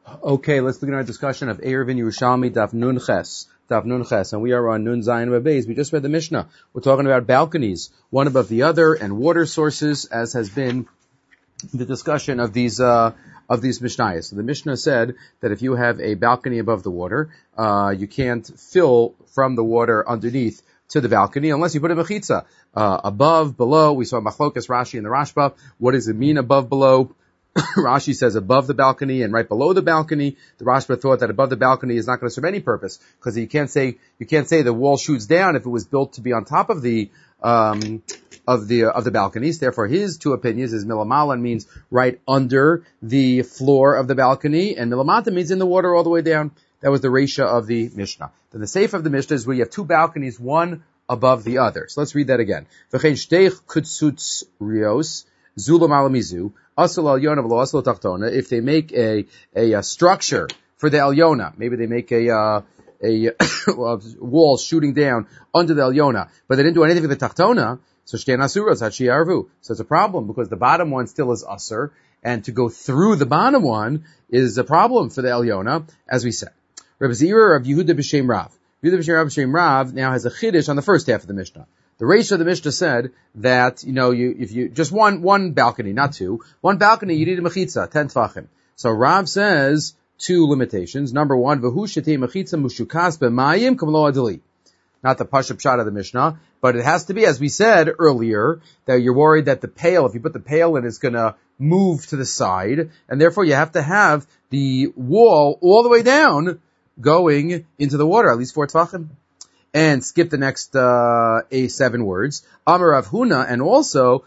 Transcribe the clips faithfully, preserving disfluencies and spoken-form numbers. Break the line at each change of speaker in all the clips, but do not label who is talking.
Okay, let's begin our discussion of Eruvin Yerushalmi Daf Nun Ches. Daf Nun Ches, and we are on Nun Zayin Beis. We just read the Mishnah. We're talking about balconies, one above the other, and water sources, as has been the discussion of these uh, of these Mishnayos. So the Mishnah said that if you have a balcony above the water, uh, you can't fill from the water underneath to the balcony unless you put a mechitza uh, above, below. We saw Machlokas Rashi and the Rashba. What does it mean above, below? Rashi says above the balcony and right below the balcony. The Rashba thought that above the balcony is not going to serve any purpose because you can't say you can't say the wall shoots down if it was built to be on top of the um, of the uh, of the balconies. Therefore, his two opinions is milamalan means right under the floor of the balcony, and milamata means in the water all the way down. That was the Reisha of the Mishnah. Then the Seif of the Mishnah is where you have two balconies, one above the other. So let's read that again. V'chein shteich kutzutz rios zulam alamizu. If they make a, a, a structure for the Elyona, maybe they make a, uh, a wall shooting down under the Elyona, but they didn't do anything for the Tachtona, so Shtein Asuras, Hachi Arvu. So it's a problem because the bottom one still is Asur, and to go through the bottom one is a problem for the Elyona, as we said. Reb Zira of Yehuda B'Shem Rav. Yehuda B'Shem Rav B'Shem Rav now has a chiddush on the first half of the Mishnah. The Reisha of the Mishnah said that, you know, you, if you, just one, one balcony, not two, one balcony, you need a mechitza, ten tvachim. So Rav says two limitations. Number one, v'hu shetei mechitza mushukas b'mayim kam lo adali. Not the pashup shot of the Mishnah, but it has to be, as we said earlier, that you're worried that the pail, if you put the pail in, it's gonna move to the side, and therefore you have to have the wall all the way down going into the water, at least four tvachim. And skip the next uh, a seven words. Amar Rav Huna, and also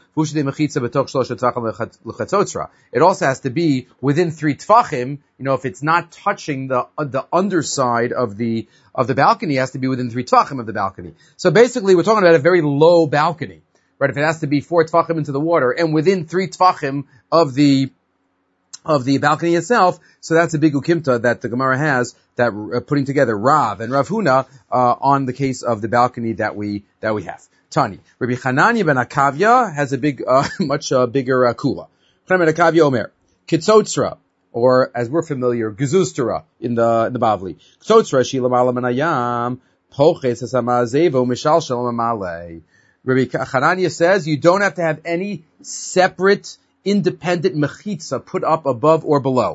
it also has to be within three tfachim. You know, if it's not touching the uh, the underside of the of the balcony, it has to be within three tfachim of the balcony. So basically, we're talking about a very low balcony, right? If it has to be four tfachim into the water and within three tfachim of the of the balcony itself, so that's a big ukimta that the Gemara has, that uh, putting together Rav and Rav Huna uh, on the case of the balcony that we that we have. Tani, Rabbi Hanania ben Akavya has a big, uh, much uh, bigger uh, kula. Hanania ben Akavya Omer Kitzotzra, or as we're familiar, Gezustera in the in the Bavli. Kitzotzra shila malam anayam poches esamazevo mishal shalom amalei. Rabbi Hanania says you don't have to have any separate independent mechitza put up above or below.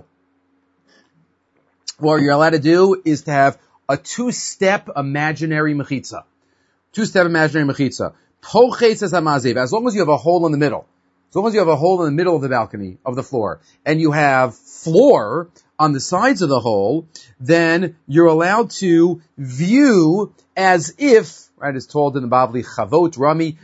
What you're allowed to do is to have a two-step imaginary mechitza. Two-step imaginary mechitza. Poches es hamazev. As long as you have a hole in the middle. As long as you have a hole in the middle of the balcony, of the floor, and you have floor on the sides of the hole, then you're allowed to view as if, right, it's told in the Bavli, Chavot, Rami,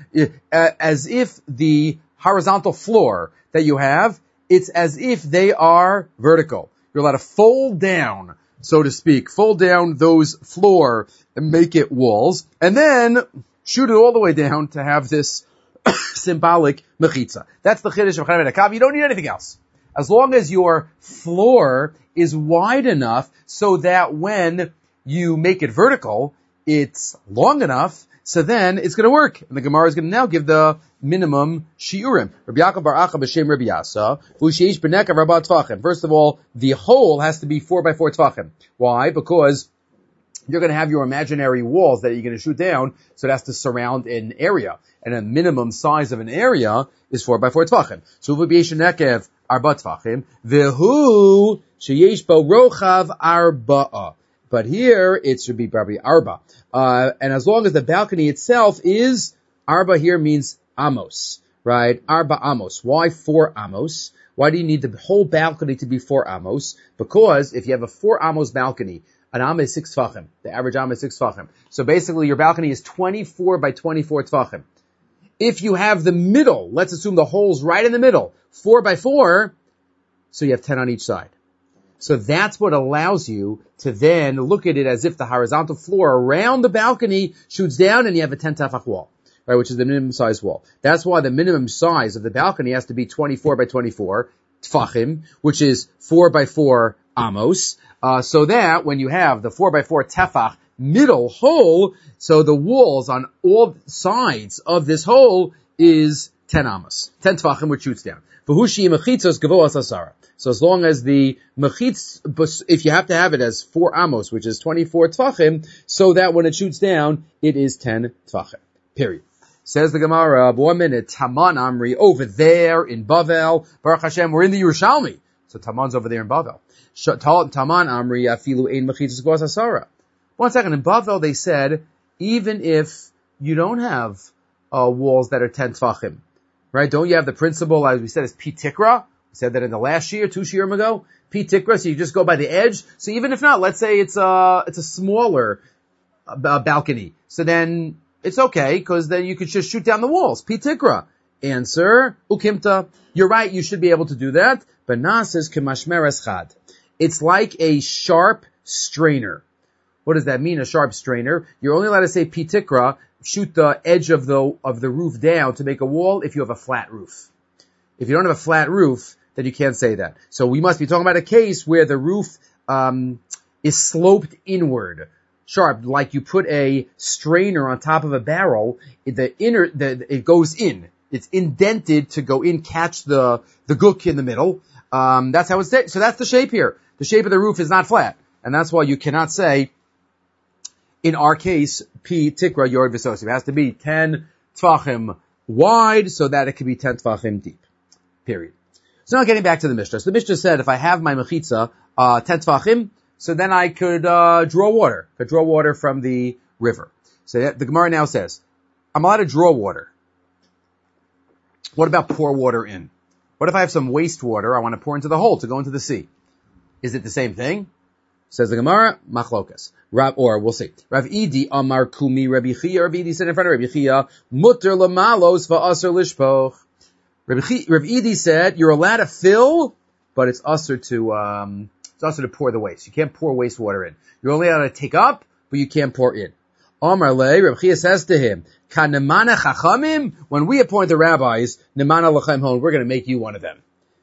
as if the horizontal floor that you have, it's as if they are vertical. You're allowed to fold down, so to speak, fold down those floor and make it walls, and then shoot it all the way down to have this symbolic mechitza. That's the chiddush of Hanania ben Akavya. You don't need anything else. As long as your floor is wide enough so that when you make it vertical, it's long enough, so then it's going to work. And the Gemara is going to now give the minimum shiurim. Rabbi Yaakov bar Acha b'shem Rabbi Yasa, v'usheish b'nekav rabba tvachim. First of all, the hole has to be four by four tvachim. Why? Because you're going to have your imaginary walls that you're going to shoot down, so it has to surround an area. And a minimum size of an area is four by four tvachim. So v'usheish b'nekav arba tvachim, v'hu sheyesh bo rochav arba'a. But here, it should be probably arba. Uh, and as long as the balcony itself is, arba here means amos, right? Arba amos. Why four amos? Why do you need the whole balcony to be four amos? Because if you have a four amos balcony, an amma is six tfachim. The average amma is six tfachim. So basically your balcony is twenty-four by twenty-four tfachim. If you have the middle, let's assume the hole's right in the middle, four by four, so you have ten on each side. So that's what allows you to then look at it as if the horizontal floor around the balcony shoots down and you have a ten tefach wall, right, which is the minimum size wall. That's why the minimum size of the balcony has to be twenty-four by twenty-four tefachim, which is four by four amos, uh, so that when you have the four by four tefach middle hole, so the walls on all sides of this hole is ten amos, ten tvachim, which shoots down. V'hushi mechitzos gavoas asara. So as long as the mechitz, if you have to have it as four amos, which is twenty-four tvachim, so that when it shoots down, it is ten tvachim. Period. Says the Gemara, one minute, Taman Amri, over there in Bavel, Baruch Hashem, we're in the Yerushalmi. So Taman's over there in Bavel. Taman Amri, Afilu Ein Mechitzos Gavos Asara. One second, in Bavel they said, even if you don't have uh, walls that are ten tvachim, right? Don't you have the principle, as we said, is Pi Tikra? We said that in the last year, two year ago, Pi Tikra, so you just go by the edge. So even if not, let's say it's a, it's a smaller uh, balcony. So then, it's okay, because then you could just shoot down the walls. Pi Tikra. Answer, Ukimta. You're right, you should be able to do that. But Nas says, Kemashmeres Chad. It's like a sharp strainer. What does that mean, a sharp strainer? You're only allowed to say Pi Tikra, shoot the edge of the, of the roof down to make a wall if you have a flat roof. If you don't have a flat roof, then you can't say that. So we must be talking about a case where the roof, um, is sloped inward. Sharp, like you put a strainer on top of a barrel, the inner, the, it goes in. It's indented to go in, catch the, the gook in the middle. Um, that's how it's, so that's the shape here. The shape of the roof is not flat. And that's why you cannot say, in our case, Pi Tikra Yord V'Sosim. It has to be ten Tvachim wide so that it can be ten Tvachim deep. Period. So now getting back to the Mishnah. So the Mishnah said, if I have my Mechitza, uh, ten Tvachim, so then I could, uh, draw water. Could draw water from the river. So that, the Gemara now says, I'm allowed to draw water. What about pour water in? What if I have some wastewater I want to pour into the hole to go into the sea? Is it the same thing? Says the Gemara, Machlokas. Rav, or we'll see. Rav Idi Amar Kumi Rabbi Chia. Rav Idi said in front of Rabbi Chia, Mutter lamalos va'aser lishpoch. Rav Idi said, you're allowed to fill, but it's usher to, um, it's usher to pour the waste. You can't pour wastewater in. You're only allowed to take up, but you can't pour in. Amar le, Rav Chia says to him, Ka nemana chachamim, when we appoint the rabbis, nemana lachem hon, we're going to make you one of them.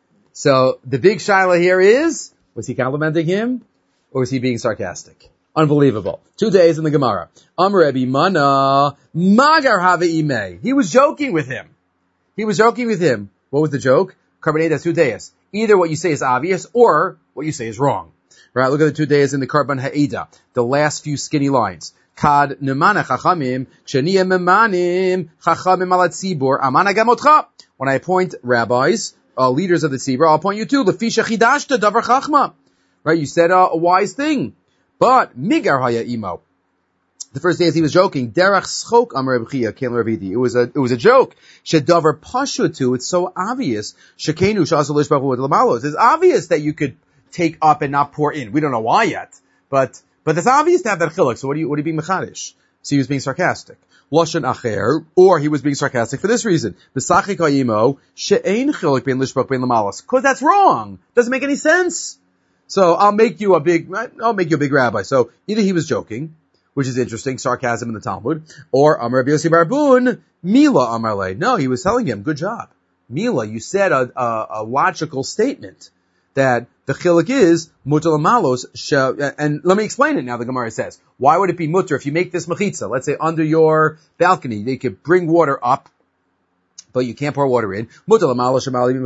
So the big shaila here is, was he complimenting him, or was he being sarcastic? Unbelievable. Two days in the Gemara. Amar Rabbi Mana, magar have imei. He was joking with him. He was joking with him. What was the joke? Karban two days. Either what you say is obvious, or what you say is wrong. Right? Look at the two days in the Karban Ha'ida. The last few skinny lines. Kad nemana chachamim, ksheniya memanim, chachamim alat tzibur, amana gamotcha. When I appoint rabbis, uh, leaders of the tzibur, I'll appoint you too. Lefisha chidashta davar chachma. Right? You said uh, a wise thing. But, migar haya imo. The first day as he was joking, derach schok amar Rabbi Chia, kem Rabbi Idi. It was a, it was a joke. Shedavar pashutu, it's so obvious. Shekenu shasal lishbachu with lamalos. It's obvious that you could take up and not pour in. We don't know why yet. But, but it's obvious to have that chiluk. So what do you, what are you being mechadish? So he was being sarcastic. Lashon acher, or he was being sarcastic for this reason. B'sachik ha'imo, she'ein chiluk ben lishbach ben lamalos. Cause that's wrong. Doesn't make any sense. So I'll make you a big, I'll make you a big rabbi. So either he was joking, which is interesting, sarcasm in the Talmud, or Amar Rabbi Yossi Barbun, Mila Amar Le. No, he was telling him, good job. Mila, you said a, a, a logical statement that the chiluk is mutar lamalos, and let me explain it now, the Gemara says. Why would it be mutar if you make this mechitza? Let's say under your balcony, they could bring water up, but you can't pour water in. Because what's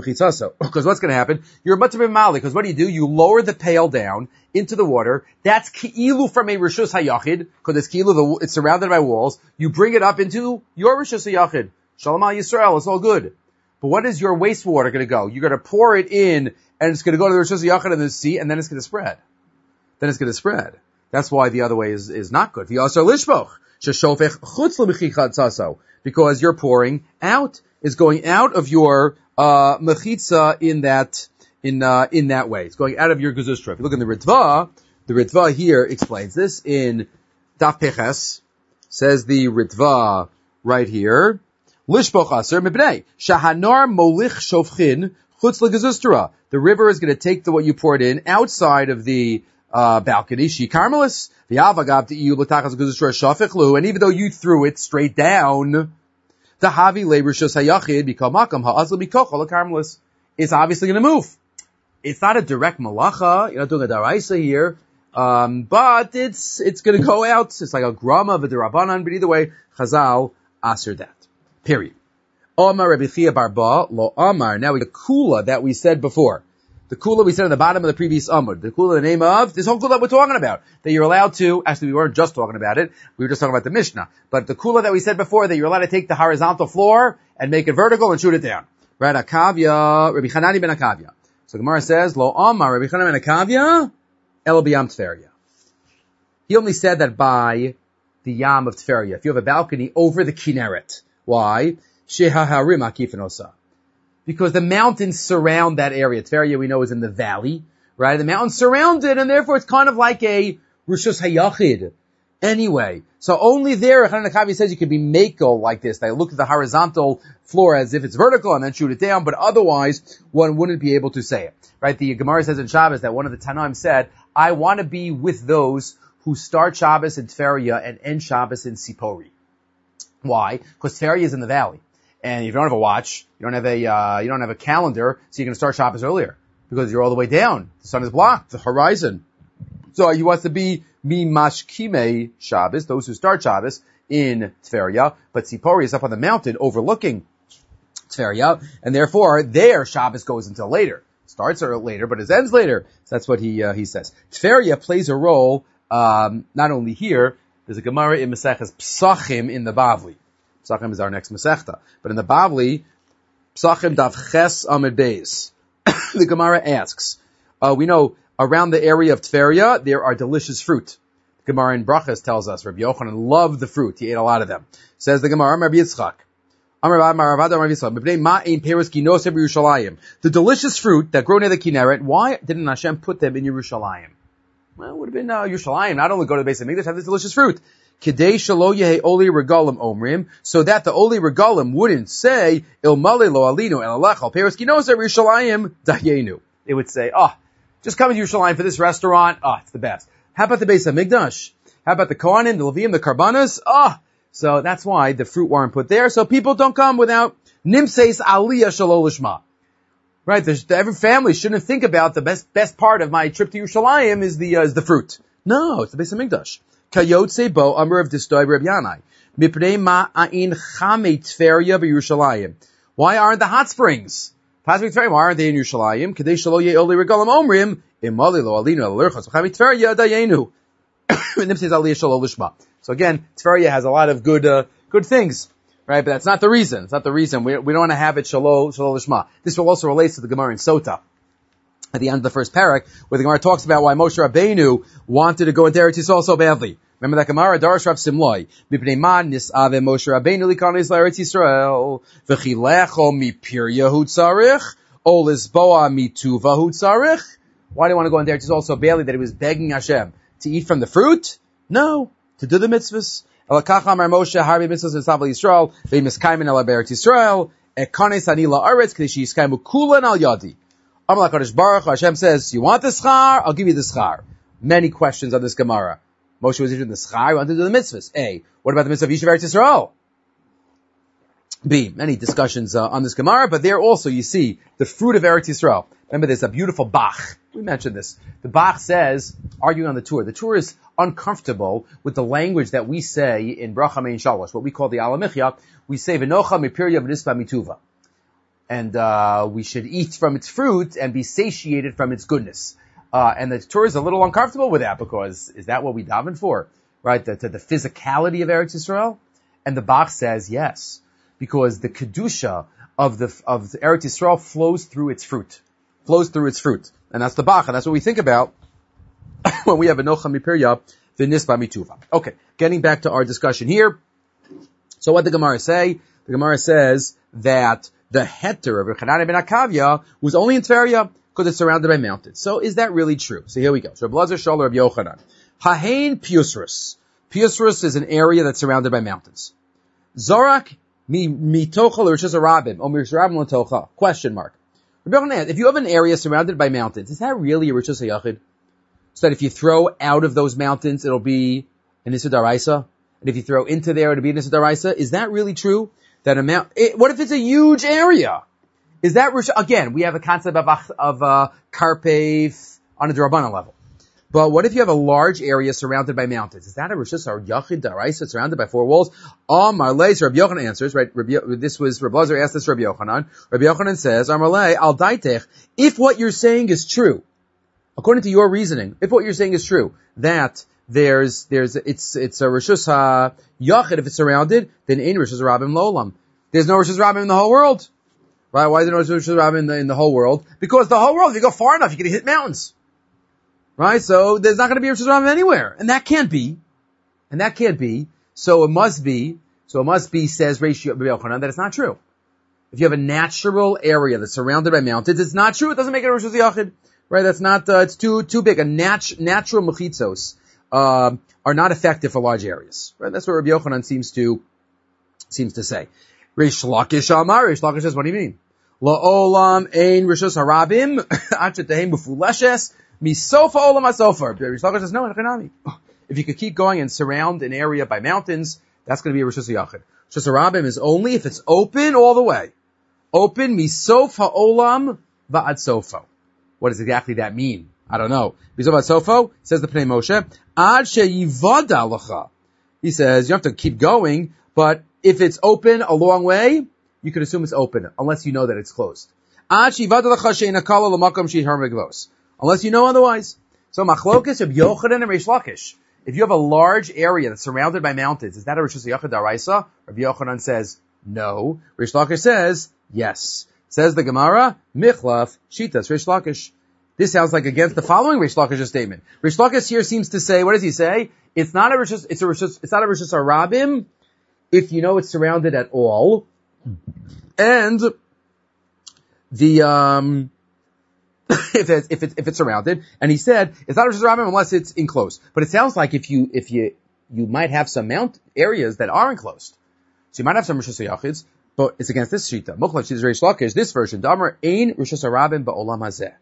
going to happen? You're mutar b'mali, because what do you do? You lower the pail down into the water. That's ki'ilu from a rishus hayachid, because it's ki'ilu, it's surrounded by walls. You bring it up into your rishus hayachid. Shalom al Yisrael, it's all good. But what is your wastewater going to go? You're going to pour it in, and it's going to go to the rishus hayachid in the sea, and then it's going to spread. Then it's going to spread. That's why the other way is, is not good. Because you're pouring out. Is going out of your uh mechitza in that in uh in that way. It's going out of your guzustra. If you look in the Ritva, the Ritva here explains this in Daf Peches. Says the Ritva right here. Lishpoch aser mibnei shahanor molich shofchin chutz leguzustra. The river is going to take the what you poured in outside of the uh balcony. She karmelis v'avagav t'yu l'tachas guzustra shafechlu. And even though you threw it straight down, the Havi labor shos hayachid become makam ha'azl bikochol karmelis. It's obviously going to move. It's not a direct malacha. You're not doing a daraisa here, um, but it's it's going to go out. It's like a grama of a derabanan. But either way, Chazal aser that. Period. Omar Rabbi Chia Barba, Lo Omar. Now we the kula that we said before. The kula we said at the bottom of the previous Amud. The kula, the name of this whole kula we're talking about. That you're allowed to, actually we weren't just talking about it, we were just talking about the Mishnah. But the kula that we said before, that you're allowed to take the horizontal floor and make it vertical and shoot it down. Right, Akavya, Rabbi Hanani ben Akavya. So Gemara says, Lo Omar Rabbi Hanani ben Akavya, El B'yam Tferia. He only said that by the Yam of Tferia. If you have a balcony over the Kinneret. Why? Shehaharim Akifinosa. Because the mountains surround that area. Tveria, we know, is in the valley, right? The mountains surround it, and therefore it's kind of like a Rishus Hayachid. Anyway, so only there, Hanan Akavi says you can be makel like this. They look at the horizontal floor as if it's vertical and then shoot it down, but otherwise one wouldn't be able to say it, right? The Gemara says in Shabbos that one of the Tanaim said, I want to be with those who start Shabbos in Tveria and end Shabbos in Sipori. Why? Because Tveria is in the valley. And if you don't have a watch, you don't have a, uh, you don't have a calendar, so you're going to start Shabbos earlier. Because you're all the way down. The sun is blocked, the horizon. So he wants to be mi mashkime Shabbos, those who start Shabbos in Tveria, but Sipori is up on the mountain overlooking Tveria, and therefore there Shabbos goes until later. Starts later, but it ends later. So that's what he, uh, he says. Tveria plays a role, um, not only here, there's a Gemara in Maseches Psachim in the Bavli. Psachim is our next Masechta. But in the Bavli, Psachim Dav Ches Amid Beis. The Gemara asks, uh, we know around the area of Tveria, there are delicious fruit. The Gemara in Brachas tells us, Rabbi Yochanan loved the fruit. He ate a lot of them. Says the Gemara, Rabbi Yitzchak. The delicious fruit that grow near the Kinneret, why didn't Hashem put them in Yerushalayim? Well, it would have been uh, Yerushalayim. Not only go to the base of Mikdash, have this delicious fruit. Kedei shelo yehe oli regalim omrim, so that the oli regalim wouldn't say il male lo alinu el alech al peres kinosa Yerushalayim dayenu. It would say, oh, just come to Yerushalayim for this restaurant. Oh, it's the best. How about the base of Mikdash? How about the Kohanim, the Levim, the Karbanas? Oh, so that's why the fruit weren't put there. So people don't come without nimseis aliyah shelo lishma. Right? There's, every family shouldn't think about the best best part of my trip to Yerushalayim is the uh, is the fruit. No, it's the base of Mikdash. Kayotze bo amr of distoy Reb Yanai. Mipnei ma'ain chamei Tveria b'Yerushalayim. Why aren't the hot springs? Why aren't they in Yerushalayim? Kedei shelo ye oli regalim omrim imali lo alinu el lerchos chamei Tveria dayenu. Nimseis aliyah shelo lishma. So again, Tveria has a lot of good uh, good things. Right, but that's not the reason. It's not the reason. We, we don't want to have it shalom, shalom lishma. This will also relate to the Gemara in Sota, at the end of the first parak, where the Gemara talks about why Moshe Rabbeinu wanted to go into Eretz Yisrael so badly. Remember that Gemara, Darash Rav Simloi, Mipnei man nis'ave Moshe Rabbeinu likanis l'Eretz Yisrael, v'chilecho mipir Yehud tzarich, o lisboa mituva hu tzarich. Why do you want to go into Eretz Yisrael so badly that he was begging Hashem to eat from the fruit? No, to do the mitzvahs. Elakach amar Moshe harbi mitzvahs v'sav Yisrael v'miskaymin el Eretz Yisrael ekanes ani la'aretz k'dei sheyiskaymu kulan al yadi. Amar LaKadosh Baruch Hu, Hashem says, you want the schar? I'll give you the schar. Many questions on this Gemara. Moshe was interested in the schar. He wanted to do the mitzvahs. A. What about the mitzvah of Yishuv Eretz Yisrael? B. Many discussions uh, on this Gemara, but there also you see the fruit of Eretz Yisrael. Remember, there's a beautiful Bach. We mentioned this. The Bach says, arguing on the Tur, the Tur is uncomfortable with the language that we say in Bracha Mein Shalosh, what we call the Alamichya. We say, V'nocha mipirya v'nispa mituva. And uh we should eat from its fruit and be satiated from its goodness. Uh And the Torah is a little uncomfortable with that, because is that what we daven for? Right? The, the, the physicality of Eretz Yisrael? And the Bach says yes, because the Kedusha of the of the Eretz Yisrael flows through its fruit. Flows through its fruit. And that's the Bach, and that's what we think about when we have Enocha Mipirya V'nispa Mituva. Okay, getting back to our discussion here. So what did the Gemara say? The Gemara says that the heter of Rechanani ben Akavya was only in Tveria because it's surrounded by mountains. So is that really true? So here we go. So Rabbi Lazar Shalar of Yochanan. Hahain Piusrus. Piusrus is an area that's surrounded by mountains. Zorak mi mitocha l'Rishus Harabim or Rishus Harabim l'tocha. Question mark. Rabbi Yochanan, if you have an area surrounded by mountains, is that really a Rishus HaYachid? So that if you throw out of those mountains, it'll be an Issa D'Oraisa? And if you throw into there, it'll be an Issa D'Oraisa? Is that really true? That amount, it, what if it's a huge area? Is that, again, we have a concept of, of, uh, Karpev on a D'Rabbanan level. But what if you have a large area surrounded by mountains? Is that a Rishus or Yachid Daraisa surrounded by four walls? Amar Lei, so Rabbi Yochanan answers, right? Rabbi, this was, Rabbi Lazar asked this Rabbi Yochanan. Rabbi Yochanan says, Amar Lei, Al Daitech, if what you're saying is true, according to your reasoning, if what you're saying is true, that there's, there's, it's, it's a Rishus HaYachid, if it's surrounded, then in Rishus Rabim Lolam. There's no Rishus Rabim in the whole world. Right? Why is there no Rishus Rabim in the, in the whole world? Because the whole world, if you go far enough, you can hit mountains. Right? So there's not going to be a Rishus Rabim anywhere. And that can't be. And that can't be. So it must be, so it must be, says Rabbi Yochanan, that it's not true. If you have a natural area that's surrounded by mountains, it's not true. It doesn't make it a Rishus Yachid. Right? That's not, uh, it's too, too big. A nat- natural mechitzos, uh, are not effective for large areas. Right? That's what Rabbi Yochanan seems to, seems to say. Reish Lakish Amar, Reish Lakish says, what do you mean? La'olam ein Rishus Harabim, achetehim mufuleshes, misofa olam asofer. Reish Lakish says, no, enochanami. If you could keep going and surround an area by mountains, that's going to be a Rishus Yachid. Rishus Harabim is only if it's open all the way. Open, misofa olam va'ad sofo. What does exactly that mean? I don't know. Misofa va'ad sofo, says the Pnei Moshe, ad sheyivada lacha. He says, you have to keep going, but if it's open a long way, you can assume it's open, unless you know that it's closed. Unless you know otherwise. So, Machlokes of Yochanan and Reish Lakish. If you have a large area that's surrounded by mountains, is that a Rishus Yachid Daraisa? Rabbi Yochanan says, no. Reish Lakish says, yes. Says the Gemara, Michlaf, Shitas, Reish Lakish. This sounds like against the following Reish Lakish's statement. Reish Lakish here seems to say, what does he say? It's not a Rishus, it's a Rishus, it's not a Rishus Harabim, if you know it's surrounded at all, and the um, if it's if it's if it's surrounded, and he said it's not a Rishus Harabim unless it's enclosed. But it sounds like if you if you you might have some mount areas that are enclosed, so you might have some Rishus Yachids, but it's against this shita. Mukhlach shita Reish Lakish. This version, Damar ein Rishus Harabim ba'olam hazeh,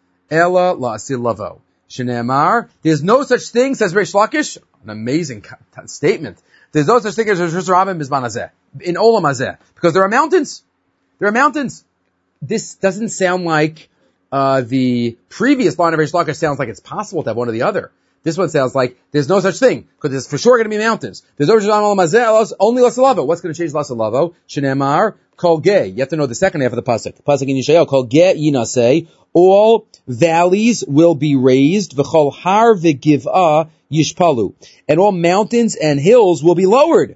ela la'asil lavo. Shneimar, there's no such thing, says Reish Lakish. An amazing statement. There's no such thing as Rishus Harabim Bizman Hazeh, in Olam Hazeh, because there are mountains. There are mountains. This doesn't sound like, uh, the previous line of Reish Lakish sounds like it's possible to have one or the other. This one sounds like there's no such thing, because there's for sure going to be mountains. There's no Rishus Harabim Olam Hazeh, only Lasalavo. What's going to change Lasalavo? Shneimar, Kol Geh. You have to know the second half of the pasuk. The pasuk in Yeshayahu, Kol Geh Yinaseh, all valleys will be raised, v'chol har v'giv'ah yishpalu, and all mountains and hills will be lowered.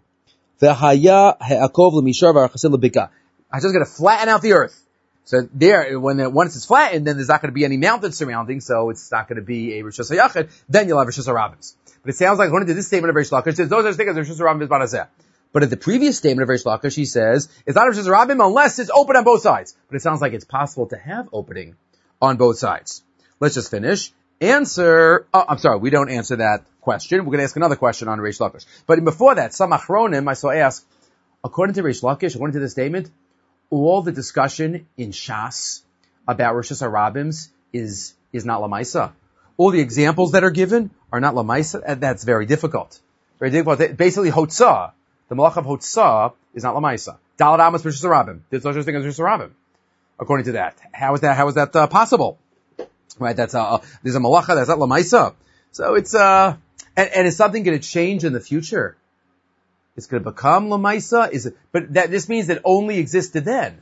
V'haya ha'akov l'mishar v'archasil l'bika. I'm just going to flatten out the earth. So there, when it, once it's flattened, then there's not going to be any mountains surrounding, so it's not going to be a Rishus HaYachid. Then you'll have Rishus Harabim. But it sounds like according to this statement of Reish Lakish, there's no such thing as Rishus Harabim Bizman Hazeh. But at the previous statement of Reish Lakish, he says it's not a Rishus Harabim unless it's open on both sides. But it sounds like it's possible to have opening on both sides. Let's just finish. Answer, oh, I'm sorry, we don't answer that question. We're going to ask another question on Reish Lakish. But before that, some Achronim, I saw ask, according to Reish Lakish, according to the statement, all the discussion in Shas about Rishus Harabims is, is not Lamaisa. All the examples that are given are not Lamaisa, and that's very difficult. Very difficult. Basically, Hotzah, the Malach of Hotzah is not Lamaisa. Dalad Amos Rishus Harabim. There's no such thing as Rishus Harabim. According to that, how is that? How is that uh, possible? Right? That's uh, there's a malacha that's not lamaisa. So it's uh, and, and is something going to change in the future? It's going to become lamaisa. Is it? But that this means it only existed then.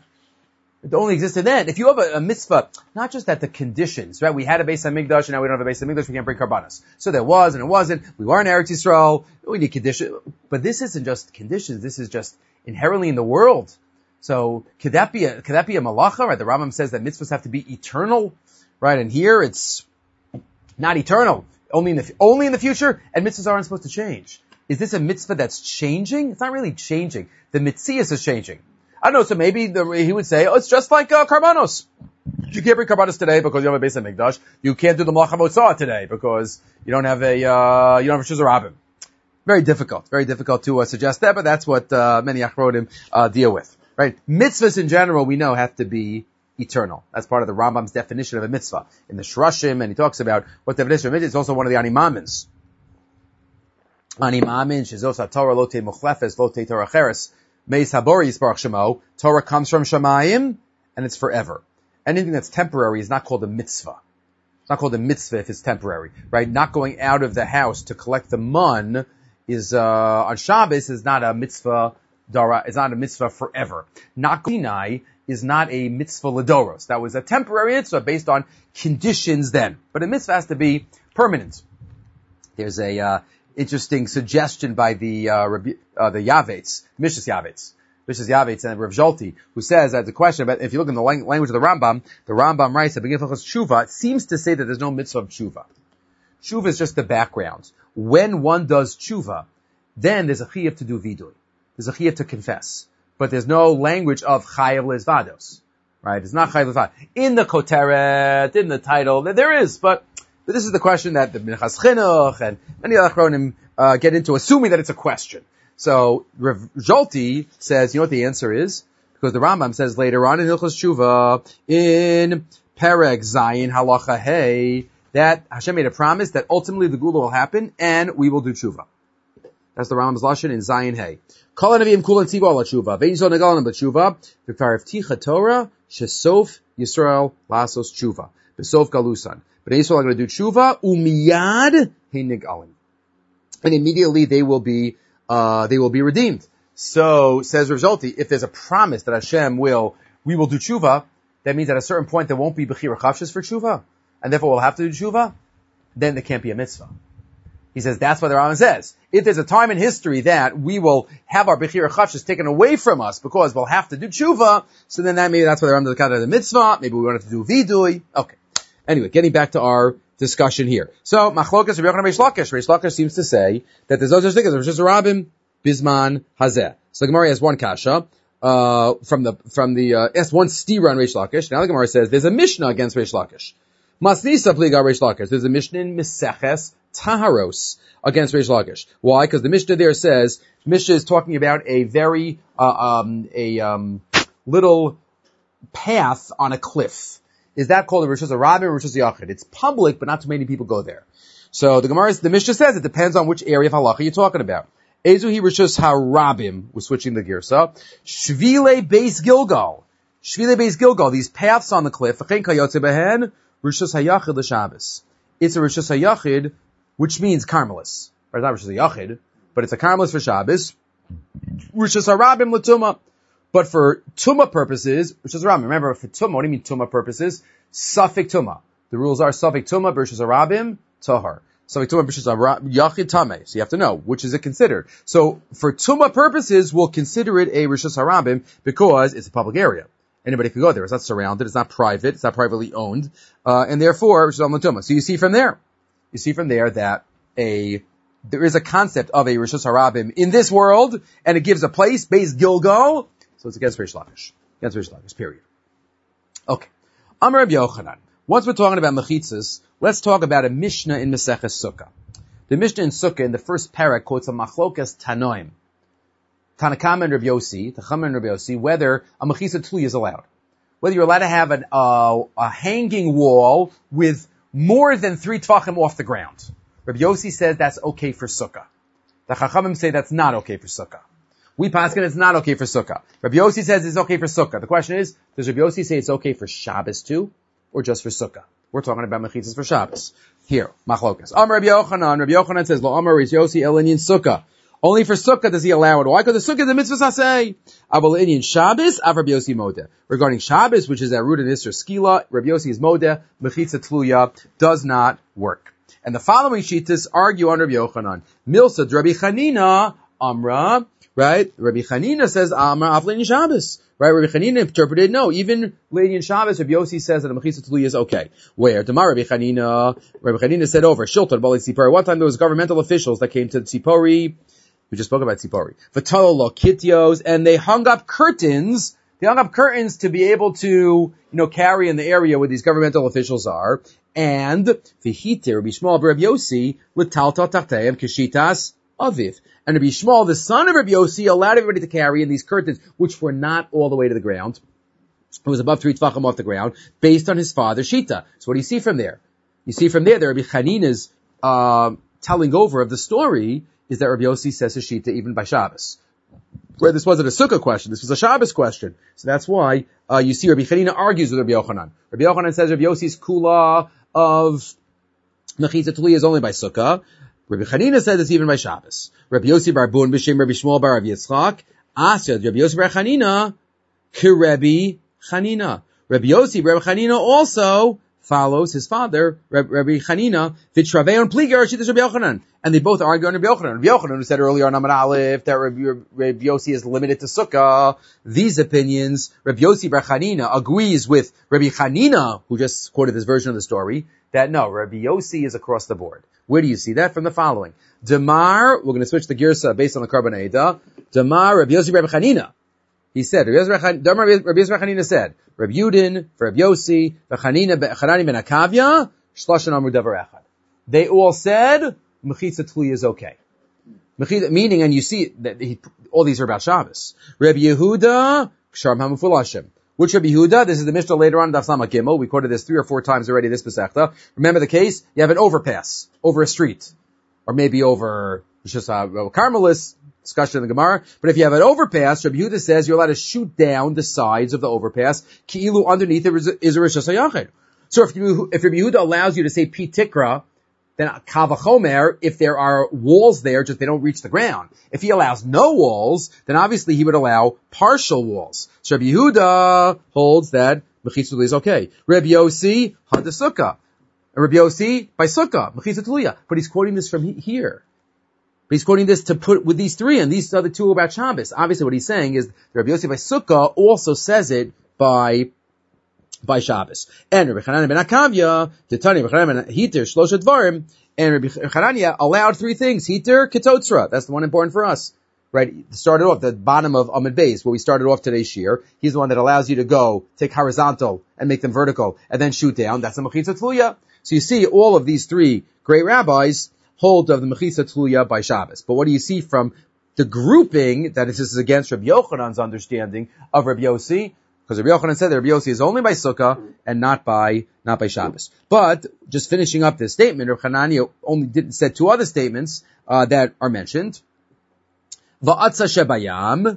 It only existed then. If you have a, a mitzvah, not just that the conditions, right? We had a Beis Hamikdash, and now we don't have a Beis Hamikdash. We can't bring karbanos. So there was, and it wasn't. We were in Eretz Yisrael. We need conditions, but this isn't just conditions. This is just inherently in the world. So could that be a, could that be a malacha, right? The Rambam says that mitzvahs have to be eternal, right? And here it's not eternal, only in the, only in the future, and mitzvahs aren't supposed to change. Is this a mitzvah that's changing? It's not really changing. The mitzias is changing. I don't know, so maybe the, he would say, oh, it's just like, uh, karbanos. You can't bring karbanos today because you have a Beis Hamikdash. You can't do the malacha motzah today because you don't have a, uh, you don't have a Rishus Harabim. Very difficult, very difficult to uh, suggest that, but that's what, uh, many Achronim, uh, deal with. Right? Mitzvahs in general, we know, have to be eternal. That's part of the Rambam's definition of a mitzvah. In the Shurashim, and he talks about what the definition of mitzvah is. It's also one of the Animamins. Animamin, Shizos Torah, Lote Muchlefes, Lote Torah Cheres, Meis Habori Yisparach Shemo. Torah comes from Shemayim, and it's forever. Anything that's temporary is not called a mitzvah. It's not called a mitzvah if it's temporary, right? Not going out of the house to collect the mun is, uh, on Shabbos is not a mitzvah, dara, it's not a mitzvah forever. Not Sinai is not a mitzvah ledoros. That was a temporary mitzvah based on conditions then. But a mitzvah has to be permanent. There's a, uh, interesting suggestion by the, uh, uh the Yavetz, Mishas Yavetz. Mishas Yavetz and Rav Zolti, who says that the question about, if you look in the lang- language of the Rambam, the Rambam writes at the beginning of Tshuva, it seems to say that there's no mitzvah of Tshuva. Tshuva is just the background. When one does Tshuva, then there's a chiyuv to do vidui. There's a chiyuv to confess. But there's no language of chayav lezvados. Right? It's not chayav lezvados. In the koteret, in the title, there is, but, but this is the question that the Minchas Chinuch and many other Achronim, uh, get into, assuming that it's a question. So, Rav Zolti says, you know what the answer is? Because the Rambam says later on in Hilchos Tshuva, in Perek Zayin Halacha Hey, that Hashem made a promise that ultimately the Gula will happen and we will do Tshuva. That's the Rambam's Lashon in Zayin Hey. Kol HaNevi'im kulan tzivu ala Tshuva, ve'in zol negalan b'Tshuva, v'kvar avticha Torah, shesof Yisrael lasos Tshuva, v'sof galusan. But Yisrael are going to do Tshuva, umiyad he negalim. And immediately they will be Uh, they will be redeemed. So, says Rav Zolti, if there's a promise that Hashem will, we will do tshuva, that means at a certain point there won't be bechira chavshis for tshuva, and therefore we'll have to do tshuva, then there can't be a mitzvah. He says that's what the Rambam says. If there's a time in history that we will have our bechira chavshis taken away from us because we'll have to do tshuva, so then that maybe that's why they're under the kind of the mitzvah, maybe we won't have to do vidui. Okay. Anyway, getting back to our discussion here. So, Machlokas Rabbi Yochanan Reish Lakish. Reish Lakish seems to say that there's no such thing as Rosh Hashanah Bisman Hazeh. So the Gemara has one kasha, uh, from the, from the, uh, yes, one stira on Reish Lakish. Now the Gemara says there's a Mishnah against Reish Lakish. Masnisa pliga Reish Lakish. There's a Mishnah in Meseches Taharos against Reish Lakish. Why? Because the Mishnah there says, Mishnah is talking about a very, uh, um, a, um, little path on a cliff. Is that called a Rosh Hashanah or Rosh Hashanah? It's public, but not too many people go there. So the Gemara, the Mishnah says it depends on which area of halacha you're talking about. Ezuhi Rosh Hashanah, we're switching the girsa. Shvile Beis Gilgal. Shvile Beis Gilgal, these paths on the cliff. Rosh Hashanah l'Shabbos. It's a Rosh Hashanah, which means Carmelis. Or it's not Rosh Hashanah, but it's a Carmelis for Shabbos. Rosh Hashanah l'Tumah. But for Tumah purposes, which is Rambam, remember, for Tumah, what do you mean Tumah purposes? Safek Tumah. The rules are Safek Tumah versus Arabim, Tahar. Safek Tumah versus Yachid Tameh. So you have to know, which is it considered? So for Tumah purposes, we'll consider it a Rishus Harabim because it's a public area. Anybody can go there. It's not surrounded. It's not private. It's not privately owned. Uh, and therefore, Rishus Tumah. So you see from there, you see from there that a, there is a concept of a Rishus Harabim in this world, and it gives a place, Beis Gilgal. So it's against Reish Lakish. Against Reish Lakish, period. Okay. Amar Rabbi Yochanan. Once we're talking about mechitzas, let's talk about a Mishnah in Maseches Sukkah. The Mishnah in Sukkah, in the first parak, quotes a machlokas tanoim. Tanakama and Rabbi Yossi, Tanakama and Rabbi Yossi, whether a mechitza tli is allowed. Whether you're allowed to have an, uh, a hanging wall with more than three tvachim off the ground. Rabbi Yossi says that's okay for Sukkah. The Chachamim say that's not okay for Sukkah. We paskin it's not okay for Sukkah. Rabbi Yossi says it's okay for Sukkah. The question is, does Rabbi Yossi say it's okay for Shabbos too, or just for Sukkah? We're talking about mechitzas for Shabbos. Here, machlokas. Amar Rabbi Yochanan. Rabbi Yochanan says, Lo Amar Reish Yossi El Inyan Sukkah. Only for Sukkah does he allow it. Why? Because the Sukkah is a mitzvah saseh. Aval Inyan Shabbos, Av Rabbi Yossi Modeh. Regarding Shabbos, which is that root in Isser Skila, Rabbi Yossi is Modeh, mechitza tluya, does not work. And the following shittas argue on Rabbi Yochanan. Milsa Rabbi Chanina, Amra, right? Rabbi Chanina says, Amar Av Inyan Shabbos. Right, Rabbi Chanina interpreted, no, even Leinian Shabbos, Rabbi Yossi says that a Mechitza Tluya is okay. Where? Tomorrow, Rabbi Chanina, Rabbi Chanina said over, Shilton, Bali Tzipori. One time there was governmental officials that came to Tzipori. We just spoke about Tzipori. V'talo lo kitios, and they hung up curtains. They hung up curtains to be able to, you know, carry in the area where these governmental officials are. And, V'hite, Rabbi Shmuel, Rabbi Yossi, l'talta tachteim kishitas aviv. And Rabbi Shmuel, the son of Rabbi Yossi, allowed everybody to carry in these curtains, which were not all the way to the ground. It was above three tvachim off the ground, based on his father's shita. So what do you see from there? You see from there that Rabbi Chanina's uh, telling over of the story is that Rabbi Yossi says his shita even by Shabbos. Where this wasn't a Sukkah question, this was a Shabbos question. So that's why uh, you see Rabbi Chanina argues with Rabbi Yochanan. Rabbi Yochanan says Rabbi Yossi's kula of Mechitza Tluya is only by Sukkah. Rabbi Chanina said it's even by Shabbos. Rabbi Yossi bar Bun b'shem Rabbi Shmuel bar Rabbi Yitzchak Asya Rabbi Yossi bar Chanina Rabbi Chanina. Rabbi Yossi bar Rabbi Chanina also follows his father Rabbi Chanina v'travei on pliger shittas Rabbi Yochanan, and they both argue on Rabbi Yochanan. Rabbi Yochanan, who said earlier on Amud Aleph that Rabbi, Rabbi Yossi is limited to Sukkah. These opinions, Rabbi Yossi bar Chanina agrees with Rabbi Chanina, who just quoted this version of the story, that no, Rabbi Yossi is across the board. Where do you see that? From the following. Damar, we're going to switch the girsa based on the Karban Eidah. Damar, Rabbi Yossi Rabbi Chanina. He said, Rabbi Yossi Rabbi Chanina said, Rabbi Yudin, for Rabbi Yossi, Chanina Chanani ben Akavya, Shloshan Amru Davar Echad. They all said, Mechitza Tluya is okay. Mechitza, meaning, and you see that he, all these are about Shabbos. Rabbi Yehuda, Ksharm HaMufulashim. Which Rabbi Yehuda? This is the Mishnah later on in Daf Samach Gimel. We quoted this three or four times already this Pesachta. Remember the case? You have an overpass over a street, or maybe over it's just a, a Carmelis discussion in the Gemara. But if you have an overpass, Rabbi Yehuda says you're allowed to shoot down the sides of the overpass. Ki'ilu underneath it is a Rishus HaYachid. So if you, if Rabbi Yehuda allows you to say Pi Tikra, then Kavachomer, if there are walls there, just they don't reach the ground. If he allows no walls, then obviously he would allow partial walls. So Rabbi Yehuda holds that Mechitza Tluya is okay. Rabbi Yossi, Hada Sukkah. Rabbi Yossi, by Sukkah, Mechitza Tluya. But he's quoting this from here. But he's quoting this to put with these three, and these other two about Shabbos. Obviously what he's saying is Rabbi Yossi by Sukkah also says it by by Shabbos. And Rabbi Chananya ben Akavya, Titani Rabbi Chananya ben Hiter, Shlosha Dvarim, and Rabbi Chananya allowed three things. Hiter, Ketotzra. That's the one important for us. Right? Started off the bottom of Amud Beis, where we started off today's shir. He's the one that allows you to go, take horizontal and make them vertical, and then shoot down. That's the Mechitza Tluya. So you see all of these three great rabbis hold of the Mechitza Tluya by Shabbos. But what do you see from the grouping that this is against Rabbi Yochanan's understanding of Rabbi Yossi? Because Rabbi Yochanan said that Rabbi Yossi is only by Sukkah and not by, not by Shabbos. But, just finishing up this statement, Rabbi Hanania only did, said two other statements, uh, that are mentioned. Va'atza shebayam.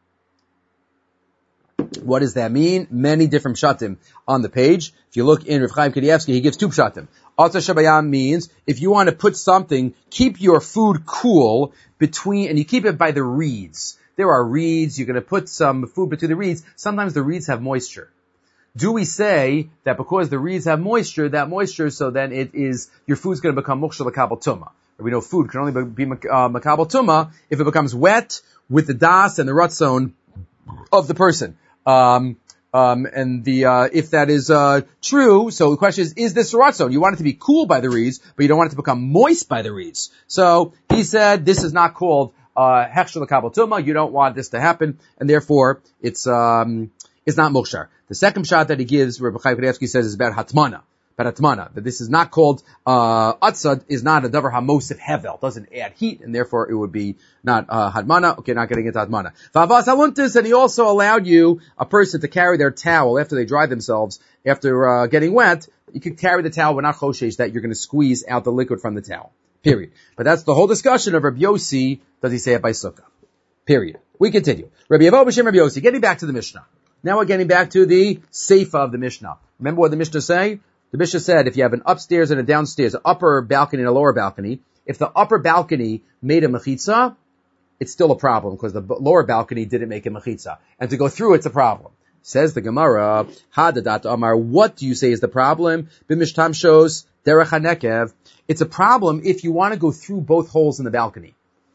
What does that mean? Many different pshatim on the page. If you look in Rav Chaim Kanievsky, he gives two pshatim. Atza shebayam means, if you want to put something, keep your food cool between, and you keep it by the reeds. There are reeds, you're going to put some food between the reeds. Sometimes the reeds have moisture. Do we say that because the reeds have moisture, that moisture, so then it is, your food's going to become mukshal l'kabel tumah? We know food can only be uh, makabel tumah if it becomes wet with the das and the ratzon of the person. Um, um, and the, uh, if that is, uh, true, so the question is, is this ratzon? You want it to be cool by the reeds, but you don't want it to become moist by the reeds. So, he said, this is not called Uh, hechshel l'kabel tumah, you don't want this to happen, and therefore, it's, um, it's not mukshar. The second shot that he gives, Rabbi Chaim Kanievsky says, is about hatmana. About hatmana. That this is not called, uh, atzad is not a davar hamosif hevel. It doesn't add heat, and therefore it would be not, uh, hatmana. Okay, not getting into hatmana. V'avas haluntis, and he also allowed you, a person to carry their towel after they dry themselves, after, uh, getting wet, you can carry the towel, but not choshesh, that you're going to squeeze out the liquid from the towel. Period. But that's the whole discussion of Rabbi Yossi. Does he say it by Sukkah? Period. We continue. Rabbi Yevo b'shem Rabbi Yossi. Getting back to the Mishnah. Now we're getting back to the Seifa of the Mishnah. Remember what the Mishnah say? The Mishnah said if you have an upstairs and a downstairs, an upper balcony and a lower balcony, if the upper balcony made a mechitza, it's still a problem because the lower balcony didn't make a mechitza. And to go through it's a problem. Says the Gemara, Hadadat Amar, what do you say is the problem? B'mishtam shows Derech HaNekev. It's a problem if you want to go through both holes in the balcony.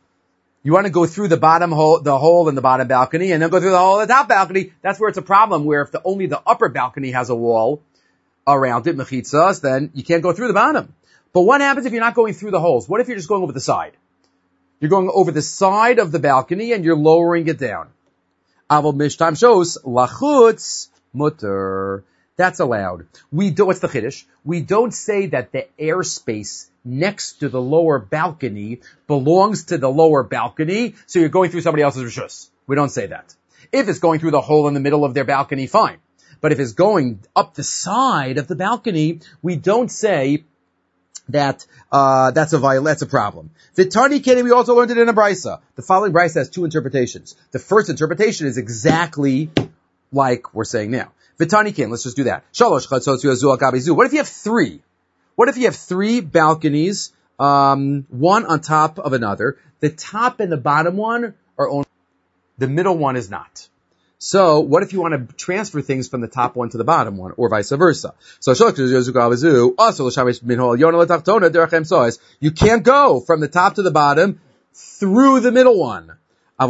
You want to go through the bottom hole, the hole in the bottom balcony, and then go through the hole in the top balcony. That's where it's a problem, where if the, only the upper balcony has a wall around it, mechitzas, then you can't go through the bottom. But what happens if you're not going through the holes? What if you're just going over the side? You're going over the side of the balcony and you're lowering it down. Aval Mishtam shows, lachutz mutter. That's allowed. We do, what's the chiddush? We don't say that the airspace next to the lower balcony belongs to the lower balcony, so you're going through somebody else's rishus. We don't say that. If it's going through the hole in the middle of their balcony, fine. But if it's going up the side of the balcony, we don't say that, uh, that's a viol- that's a problem. Vitani Keni, we also learned it in a brisa. The following brisa has two interpretations. The first interpretation is exactly like we're saying now. Vitani Keni, let's just do that. Shalosh chatzot yuzu al gabi zu. What if you have three? What if you have three balconies, um, one on top of another? The top and the bottom one are only, the middle one is not. So what if you want to transfer things from the top one to the bottom one, or vice versa? So you can't go from the top to the bottom through the middle one. You're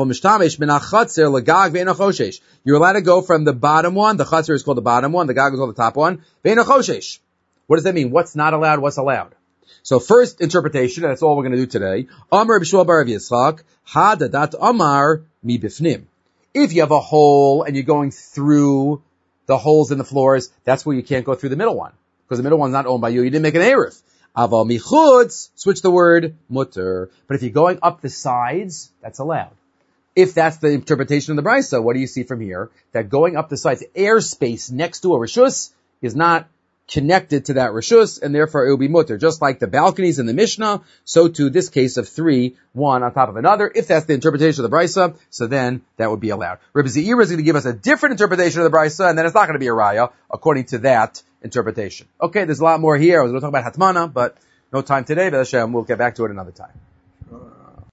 allowed to go from the bottom one. The chatzir is called the bottom one. The gag is called the top one. What does that mean? What's not allowed? What's allowed? So first interpretation, and that's all we're going to do today. Amar b'shua bar Yitzchak, hadadat amar mi bifnim. If you have a hole and you're going through the holes in the floors, that's where you can't go through the middle one, because the middle one's not owned by you. You didn't make an eruv. Aval michutz, switch the word mutter. But if you're going up the sides, that's allowed. If that's the interpretation of the Brisa, what do you see from here? That going up the sides, airspace next to a rishus is not connected to that rishus, and therefore it will be mutter. Just like the balconies in the Mishnah, so too this case of three, one on top of another. If that's the interpretation of the Brisa, so then that would be allowed. Rebbe Zeira is going to give us a different interpretation of the Brisa, and then it's not going to be a raya according to that interpretation. Okay, there's a lot more here. I was going to talk about Hatmana, but no time today, but Hashem, we'll get back to it another time.